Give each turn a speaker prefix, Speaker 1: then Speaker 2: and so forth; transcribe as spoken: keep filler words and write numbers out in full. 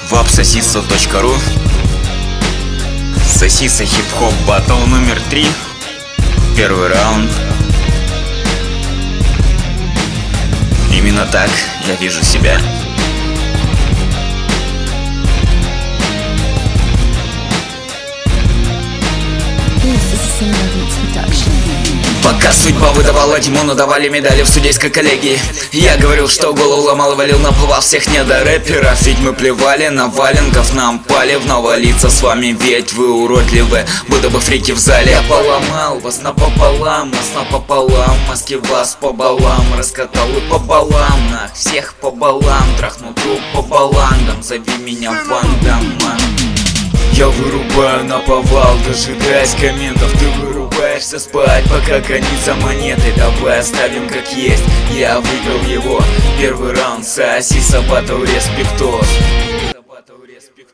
Speaker 1: вапсосиса точка ру. Сосиса хип-хоп батл номер три. Первый раунд. Именно так я вижу себя. Пока судьба выдавала Димону, давали медали в судейской коллегии. Я говорил, что голову ломал и валил на пол всех недорэперов. Ведь мы плевали на валенков, нам пали в навалиться с вами, ведь вы уродливы, будто бы фрики в зале. Я поломал вас напополам, нас напополам, мозги вас по балам, раскатал и по балам, нах, всех по балам, трахнул труп по баландам, зови меня Вандам. Я вырубаю наповал, дожидаясь комментов. Ты вырубаешься спать, пока конец за монетой. Давай оставим как есть, я выиграл его. Первый раунд, сосиса батл респектос.